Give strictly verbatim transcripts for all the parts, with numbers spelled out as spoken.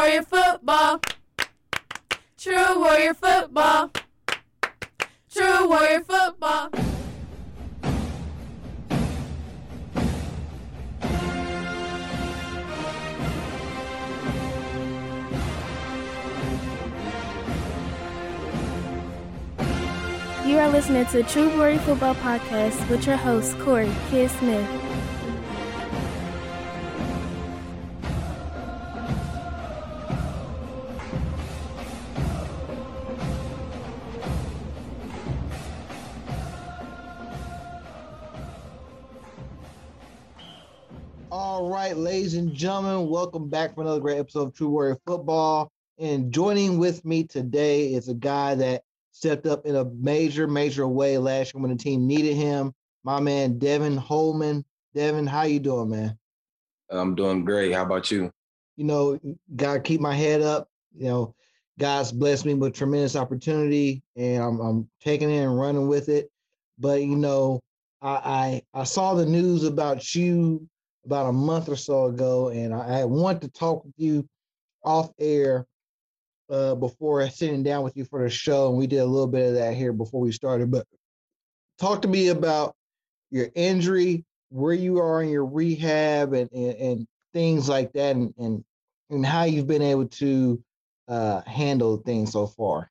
Warrior football. True Warrior football. True Warrior football. You are listening to True Warrior Football Podcast with your host, Corey Kid Smith. All right, ladies and gentlemen, welcome back for another great episode of True Warrior Football. And joining with me today is a guy that stepped up in a major, major way last year when the team needed him. My man, Devin Holman. Devin, how you doing, man? I'm doing great. How about you? You know, gotta keep my head up. You know, God's blessed me with tremendous opportunity, and I'm, I'm taking it and running with it. But you know, I I, I saw the news about you about a month or so ago, and I, I want to talk with you off air uh, before sitting down with you for the show. And we did a little bit of that here before we started. But talk to me about your injury, where you are in your rehab, and and, and things like that, and, and and how you've been able to uh, handle things so far.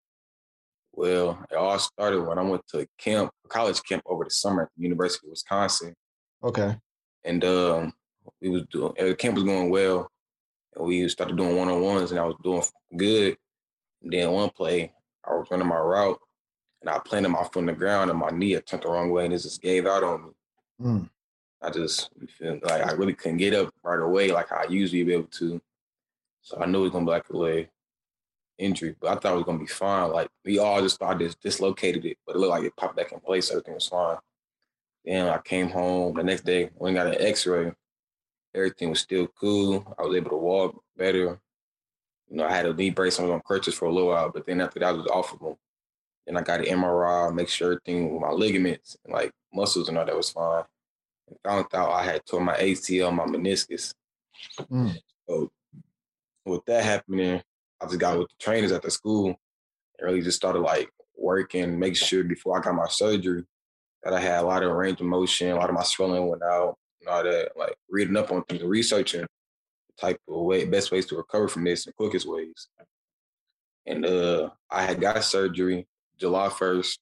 Well, it all started when I went to camp, college camp over the summer at the University of Wisconsin. Okay. And um, we was doing, the camp was going well, and we started doing one-on-ones, and I was doing good. And then one play, I was running my route, and I planted my foot on the ground, and my knee had turned the wrong way, and it just gave out on me. Mm. I just feel like I really couldn't get up right away like I usually be able to. So I knew it was going to be like a leg injury, but I thought it was going to be fine. Like, we all just thought this dislocated it, but it looked like it popped back in place. Everything was fine. Then I came home the next day, went and got an x-ray. Everything was still cool. I was able to walk better. You know, I had a knee brace. I was on crutches for a little while, but then after that, I was off of them. Then I got an M R I, make sure everything with my ligaments and like muscles and all that was fine. And found out I had torn my A C L, my meniscus. Mm. So with that happening, I just got with the trainers at the school and really just started like working, making sure before I got my surgery that I had a lot of range of motion, a lot of my swelling went out and all that, like reading up on things, researching the type of way, best ways to recover from this and quickest ways. And uh, I had got surgery July first.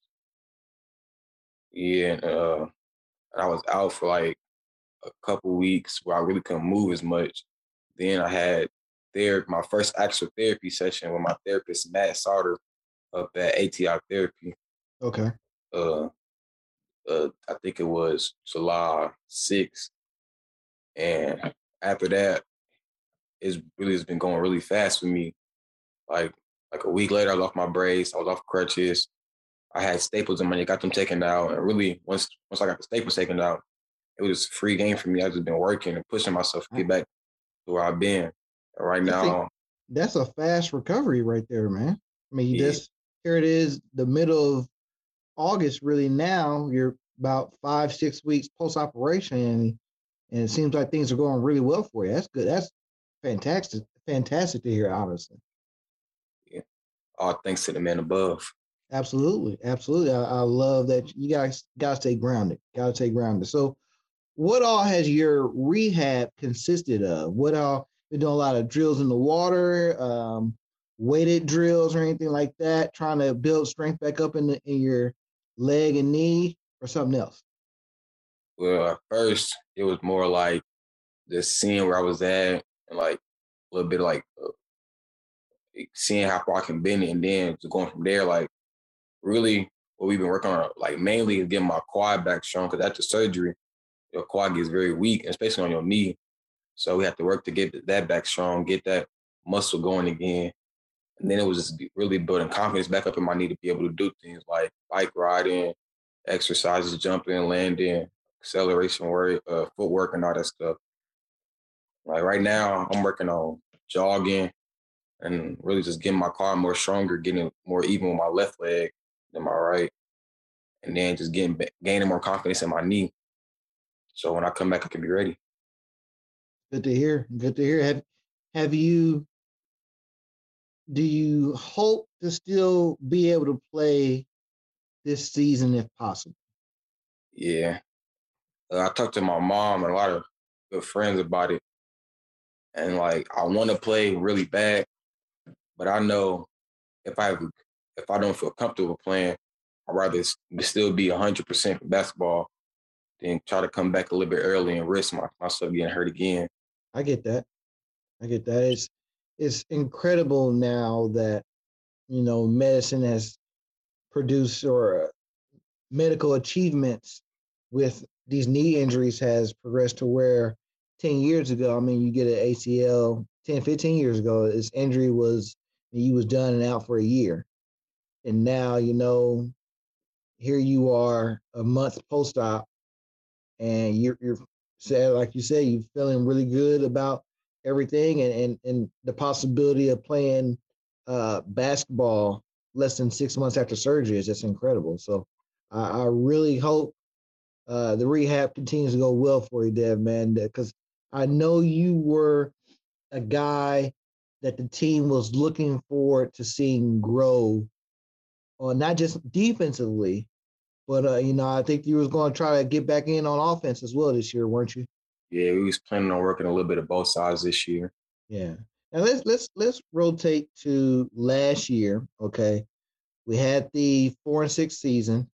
Yeah, and, uh, and I was out for like a couple weeks where I really couldn't move as much. Then I had therapy, my first actual therapy session with my therapist, Matt Sauter, up at A T I Therapy. Okay. Uh, uh, I think it was July sixth. And after that, it's really it's been going really fast for me. Like like a week later, I was off my brace. I was off crutches. I had staples in my knee, got them taken out. And really, once once I got the staples taken out, it was a free game for me. I've just been working and pushing myself to get back to where I've been. And right now, that's a fast recovery right there, man. I mean, yeah. this here it is, the middle of August. Really, now you're about five, six weeks post operation, and and it seems like things are going really well for you. That's good. That's fantastic. Fantastic to hear, honestly. Yeah. All thanks to the man above. Absolutely, absolutely. I, I love that you guys gotta stay grounded. Gotta stay grounded. So, what all has your rehab consisted of? What all been doing a lot of drills in the water, um, weighted drills or anything like that, trying to build strength back up in the, in your leg and knee, or something else? Well, at first, it was more like just seeing where I was at and like a little bit of like uh, seeing how far I can bend it, and then just going from there. Like really, what we've been working on, like mainly is getting my quad back strong, because after surgery, your quad gets very weak, especially on your knee. So we have to work to get that back strong, get that muscle going again. And then it was just really building confidence back up in my knee to be able to do things like bike riding, exercises, jumping, landing, acceleration work, uh, footwork, and all that stuff. Like right now, I'm working on jogging and really just getting my quad more stronger, getting more even with my left leg than my right, and then just getting gaining more confidence in my knee. So when I come back, I can be ready. Good to hear. Good to hear. Have Have you do you hope to still be able to play this season if possible? Yeah. Uh, I talked to my mom and a lot of good friends about it. And, like, I want to play really bad, but I know if I if I don't feel comfortable playing, I'd rather s- still be one hundred percent for basketball than try to come back a little bit early and risk my, myself getting hurt again. I get that. I get that. It's it's incredible now that you know medicine has produced or uh, medical achievements with these knee injuries has progressed to where ten years ago, I mean, you get an A C L ten, fifteen years ago, this injury was you was done and out for a year. And now, you know, here you are a month post-op and you're you're said like you say, you're feeling really good about everything and and, and the possibility of playing uh, basketball less than six months after surgery is just incredible. So I, I really hope uh, the rehab continues to go well for you, Dev, man, because I know you were a guy that the team was looking forward to seeing grow, or not just defensively, but uh, you know, I think you was going to try to get back in on offense as well this year, weren't you? Yeah, we was planning on working a little bit of both sides this year. Yeah. Now let's let's let's rotate to last year. Okay, we had the four and six season.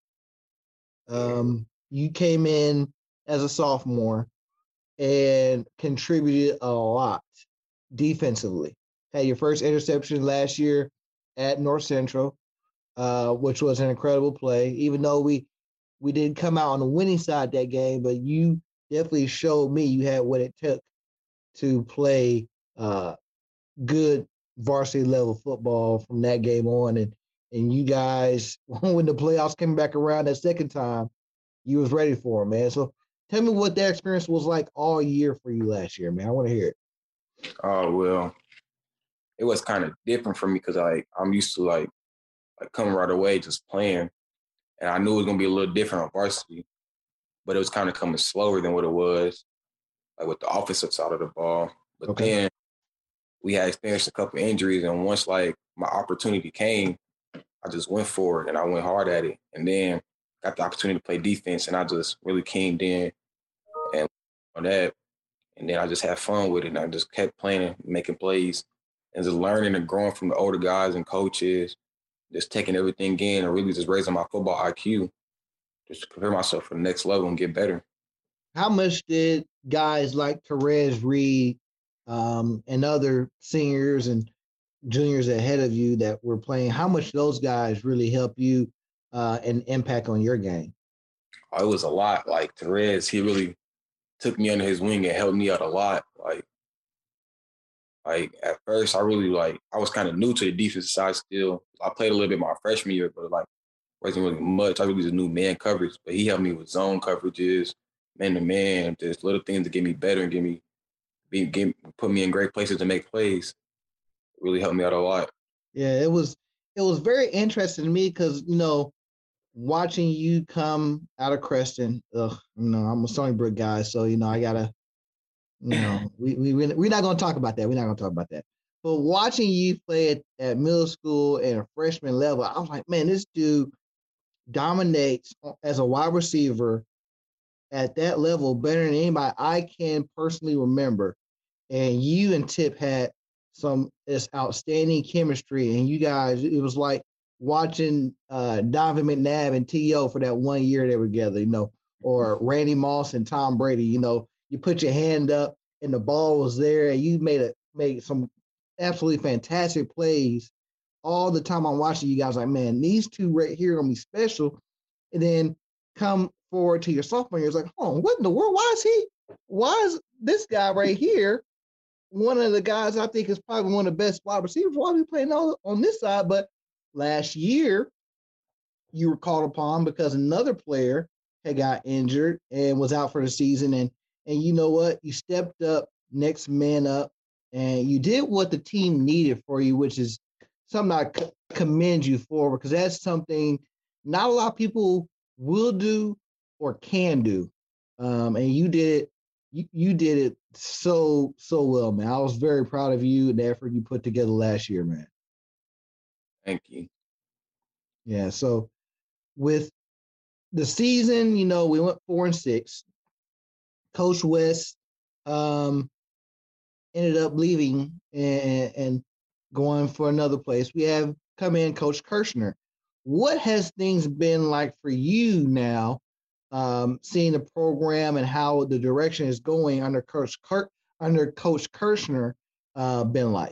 Um, you came in as a sophomore and contributed a lot defensively. Had your first interception last year at North Central, uh, which was an incredible play. Even though we we didn't come out on the winning side that game, but you definitely showed me you had what it took to play uh, good varsity level football from that game on. And and you guys, when the playoffs came back around that second time, you was ready for them, man. So tell me what that experience was like all year for you last year, man. I want to hear it. Oh, well, it was kind of different for me because like I'm used to like like coming right away just playing, and I knew it was gonna be a little different on varsity, but it was kind of coming slower than what it was like with the offensive side of the ball. But Okay. then we had experienced a couple injuries, and once like my opportunity came, I just went for it and I went hard at it, and then got the opportunity to play defense, and I just really came in and on that, and then I just had fun with it, and I just kept playing, making plays, and just learning and growing from the older guys and coaches, just taking everything in and really just raising my football I Q, just to prepare myself for the next level and get better. How much did guys like Therese Reed um, and other seniors and juniors ahead of you that were playing, how much those guys really help you uh, and impact on your game? Oh, it was a lot. Like Therese, he really took me under his wing and helped me out a lot. Like, like at first, I really like I was kind of new to the defensive side still. I played a little bit my freshman year, but like wasn't really much. I really just knew man coverage, but he helped me with zone coverages, man to man, just little things to get me better and get me, be, get, put me in great places to make plays. It really helped me out a lot. Yeah, it was it was very interesting to me because you know watching you come out of Creston. Ugh, you know I'm a Stony Brook guy, so you know I gotta you know we we we're not gonna talk about that. We're not gonna talk about that. But watching you play at, at middle school and a freshman level, I was like, man, this dude dominates as a wide receiver at that level better than anybody I can personally remember. And you and Tip had some this outstanding chemistry, and you guys, it was like watching uh, Donovan McNabb and T O for that one year they were together, you know, or Randy Moss and Tom Brady. You know, you put your hand up and the ball was there, and you made a made some absolutely fantastic plays all the time. I'm watching you guys like, man, these two right here are gonna be special. And then come forward to your sophomore year, it's like, oh, what in the world? Why is he? Why is this guy right here one of the guys I think is probably one of the best wide receivers? Why are we playing on, on this side? But last year, you were called upon because another player had got injured and was out for the season. And and you know what? You stepped up, next man up, and you did what the team needed for you, which is something I c- commend you for because that's something not a lot of people will do or can do. Um, and you did it. You, you did it so so well, man. I was very proud of you and the effort you put together last year, man. Thank you. Yeah. So with the season, you know, we went four and six. Coach West um, ended up leaving and, and going for another place. We have come in Coach Kirshner. What has things been like for you now, um, seeing the program and how the direction is going under Coach Kirk under Coach Kirshner uh, been like?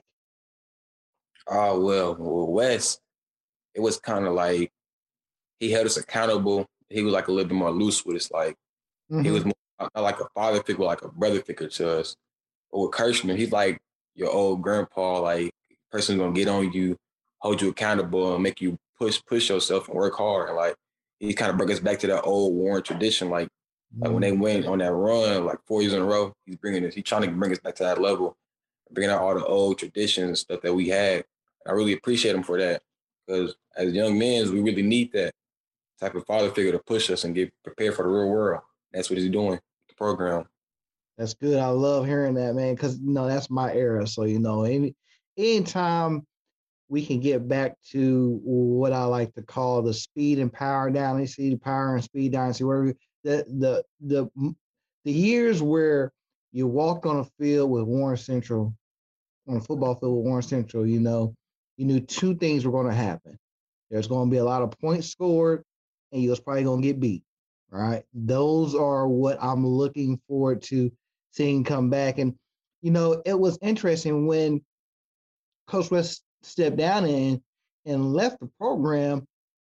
Oh well, well, West, it was kind of like he held us accountable. He was like a little bit more loose with us. Like Mm-hmm. he was more, not like a father figure, like a brother figure to us. But with Kirshner, he's like your old grandpa, like person gonna get on you, hold you accountable, and make you push push yourself and work hard. And like he kind of brought us back to that old Warren tradition. Like like when they went on that run, like four years in a row, he's bringing us. He's trying to bring us back to that level, bringing out all the old traditions and stuff that we had. I really appreciate him for that because as young men, we really need that type of father figure to push us and get prepared for the real world. That's what he's doing with the program. That's good. I love hearing that, man, because you know that's my era. So you know, any anytime we can get back to what I like to call the speed and power dynasty, the power and speed dynasty, where the the the the years where you walked on a field with Warren Central, on a football field with Warren Central, you know, you knew two things were going to happen. There's going to be a lot of points scored, and you was probably going to get beat. Right? Those are what I'm looking forward to seeing come back. And you know, it was interesting when Coach West stepped down and and left the program.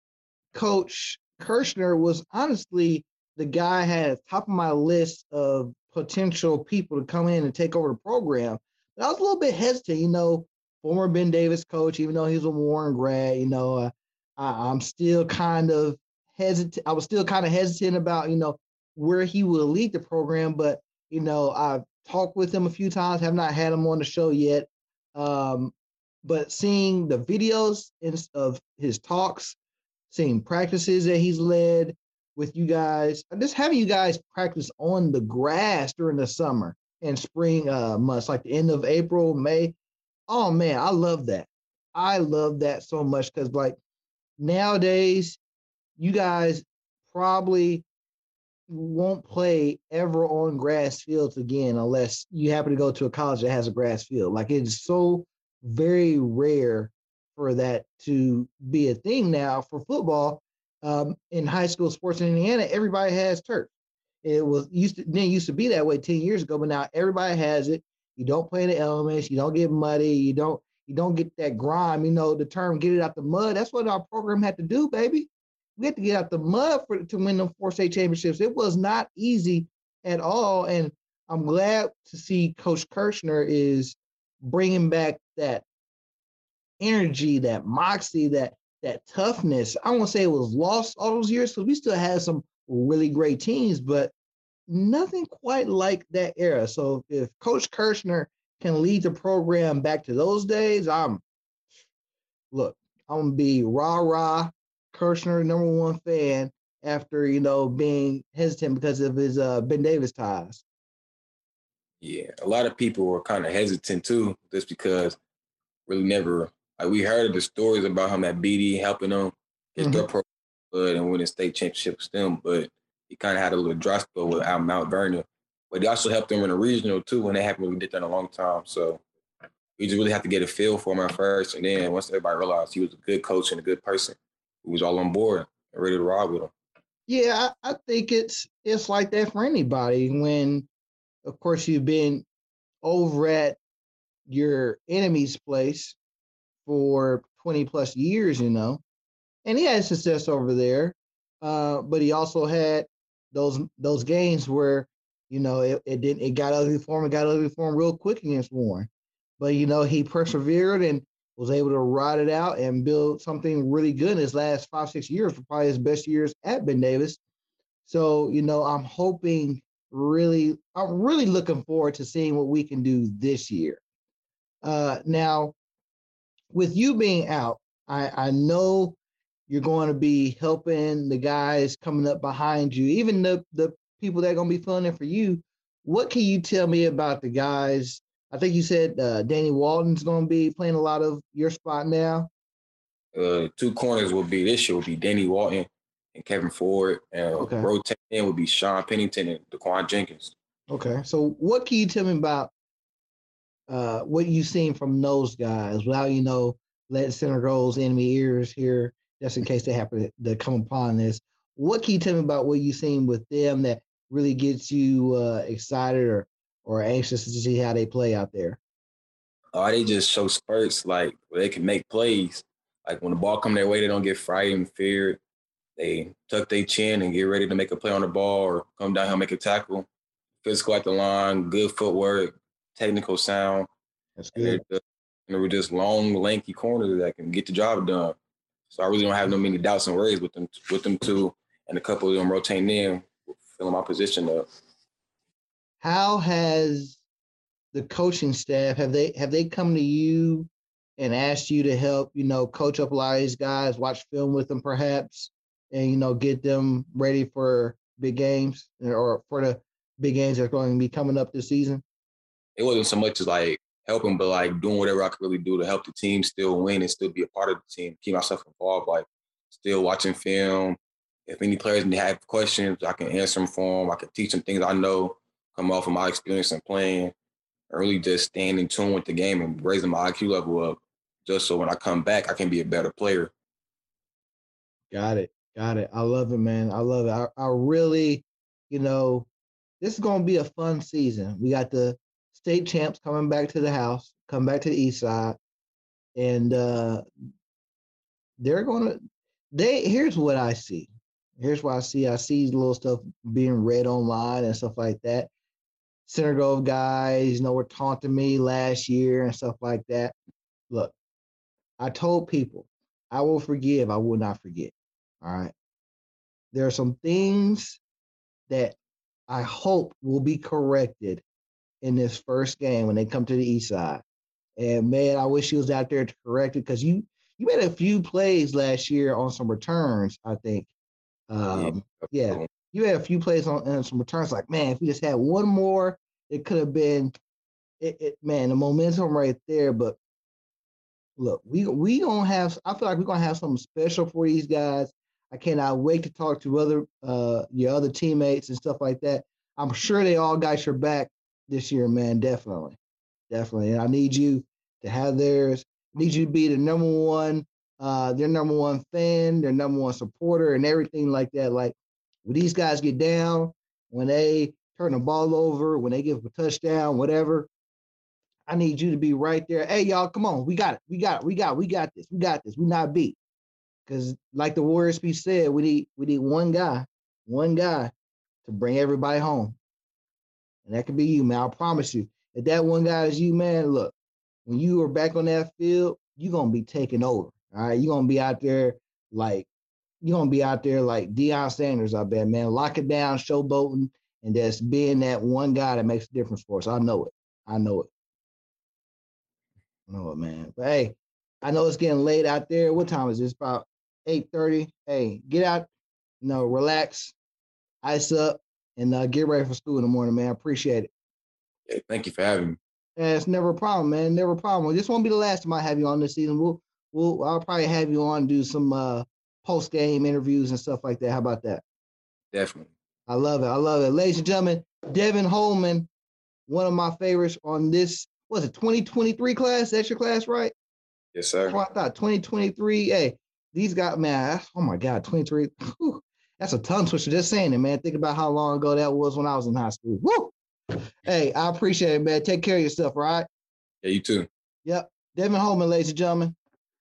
Coach Kirshner was honestly the guy I had at the top of my list of potential people to come in and take over the program. But I was a little bit hesitant, you know, former Ben Davis coach, even though he was a Warren grad, you know, uh, I, I'm still kind of hesitant. I was still kind of hesitant about, you know, where he will lead the program. But, you know, I've talked with him a few times, have not had him on the show yet. Um, but seeing the videos of his talks, seeing practices that he's led with you guys, just having you guys practice on the grass during the summer and spring uh, months, like the end of April, May. Oh, man, I love that. I love that so much because, like, nowadays, you guys probably won't play ever on grass fields again unless you happen to go to a college that has a grass field. Like, it's so very rare for that to be a thing now for football. Um, in high school sports in Indiana, everybody has turf. It was used to then used to be that way ten years ago, but now everybody has it. You don't play in the elements, you don't get muddy, you don't you don't get that grime. You know, the term "get it out the mud." That's what our program had to do, baby. We had to get out the mud for to win them four state championships. It was not easy at all, and I'm glad to see Coach Kirshner is bringing back that energy, that moxie, that that toughness. I won't say it was lost all those years because we still had some really great teams, but nothing quite like that era. So if Coach Kirshner can lead the program back to those days, I'm look, I'm gonna be rah rah Kirshner number one fan after you know being hesitant because of his uh, Ben Davis ties. Yeah, a lot of people were kind of hesitant too, just because really never like we heard the stories about him at B D helping them get mm-hmm. their program and winning state championship with them, but he kind of had a little dry spell with out Mount Vernon. But he also helped them in the regional too, and they haven't really did that in a long time. So we just really have to get a feel for him at first, and then once everybody realized he was a good coach and a good person, we was all on board and ready to ride with him. Yeah, I, I think it's it's like that for anybody when, of course, you've been over at your enemy's place for twenty plus years, you know, and he had success over there. Uh, but he also had those those games where, you know, it, it didn't it got ugly for him, it got ugly for him real quick against Warren. But, you know, he persevered and was able to ride it out and build something really good in his last five, six years, for probably his best years at Ben Davis. So, you know, I'm hoping really, I'm really looking forward to seeing what we can do this year. Uh, now, with you being out, I, I know you're going to be helping the guys coming up behind you, even the, the people that are going to be filling in for you. What can you tell me about the guys? I think you said uh, Danny Walton's going to be playing a lot of your spot now. Uh, two corners will be this year will be Danny Walton and Kevin Ford. And Okay. rotating in will be Sean Pennington and Daquan Jenkins. Okay. So what can you tell me about uh, what you've seen from those guys without, you know, letting Center Gold's enemy ears here, just in case they happen to come upon this? What can you tell me about what you've seen with them that really gets you uh, excited or, or anxious to see how they play out there? Oh, they just show spurts like where they can make plays. Like when the ball come their way, they don't get frightened, feared. They tuck their chin and get ready to make a play on the ball or come down here and make a tackle. Physical at the line, good footwork, technical sound. That's And good. they're just, and they were just long, lanky corners that can get the job done. So I really don't have no many doubts and worries with them, with them two, and a couple of them rotating in, filling my position up. How has the coaching staff, have they have they come to you and asked you to help, you know, coach up a lot of these guys, watch film with them perhaps, and, you know, get them ready for big games or for the big games that are going to be coming up this season? It wasn't so much as like helping, but like doing whatever I could really do to help the team still win and still be a part of the team, keep myself involved, like still watching film. If any players have questions, I can answer them for them. I can teach them things I know, come off of my experience in playing, and really just staying in tune with the game and raising my I Q level up, just so when I come back, I can be a better player. Got it. Got it. I love it, man. I love it. I, I really, you know, this is going to be a fun season. We got the state champs coming back to the house, come back to the east side, and uh, they're going to – They here's what I see. Here's what I see. I see little stuff being read online and stuff like that. Center Grove guys, you know, were taunting me last year and stuff like that. Look, I told people, I will forgive, I will not forget. All right. There are some things that I hope will be corrected in this first game when they come to the east side. And man, I wish he was out there to correct it, because you you made a few plays last year on some returns, I think. Um, yeah. yeah. You had a few plays on, on some returns. Like, man, if we just had one more, it could have been it, it. Man, the momentum right there. But look, we we gonna have. I feel like we're gonna have something special for these guys. I cannot wait to talk to other uh your other teammates and stuff like that. I'm sure they all got your back this year, man. Definitely, definitely. And I need you to have theirs. I need you to be the number one, uh, their number one fan, their number one supporter, and everything like that. Like, when these guys get down, when they turn the ball over, when they give a touchdown, whatever, I need you to be right there. Hey, y'all, come on. We got it. We got it. We got it. We got this. We got this. We not beat. Because like the Warriors speech said, we need we need one guy, one guy to bring everybody home. And that could be you, man. I promise you. If that one guy is you, man, look, when you are back on that field, you're going to be taking over. All right. You're going to be out there like, you're going to be out there like Deion Sanders, I bet, man. Lock it down, showboating, and just being that one guy that makes a difference for us. I know it. I know it. I know it, man. But, hey, I know it's getting late out there. What time is this? About eight thirty. Hey, get out, you know, relax, ice up, and uh, get ready for school in the morning, man. I appreciate it. Yeah, thank you for having me. Yeah, it's never a problem, man. Never a problem. This won't be the last time I have you on this season. We'll, we'll, I'll probably have you on, do some uh, post-game interviews and stuff like that. How about that? Definitely. I love it. I love it. Ladies and gentlemen, Devin Holman, one of my favorites on this, was it twenty twenty-three class? That's your class, right? Yes, sir. That's what I thought. twenty twenty-three. Hey, these guys, man, oh my God, twenty-three. Whew, that's a tongue twister just saying it, man. Think about how long ago that was when I was in high school. Woo! Hey, I appreciate it, man. Take care of yourself, all right? Yeah, you too. Yep. Devin Holman, ladies and gentlemen.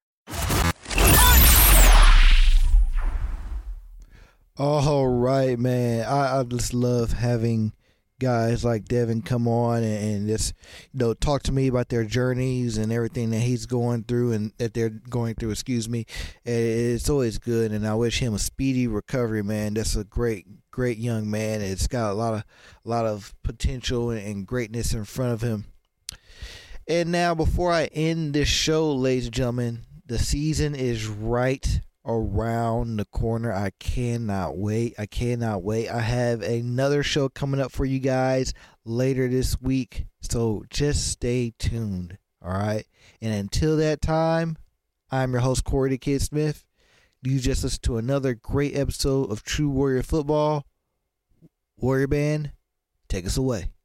All right, man. I, I just love having guys like Devin come on and, and just, you know, talk to me about their journeys and everything that he's going through and that they're going through, excuse me. It's always good, and I wish him a speedy recovery, man. That's a great, great young man. It's got a lot of, a lot of potential and, and greatness in front of him. And now, before I end this show, ladies and gentlemen, the season is right around the corner. I cannot wait. I cannot wait. I have another show coming up for you guys later this week, so just stay tuned. All right. And until that time, I'm your host, Corey the Kid Smith. You just listened to another great episode of True Warrior Football. Warrior Band, take us away.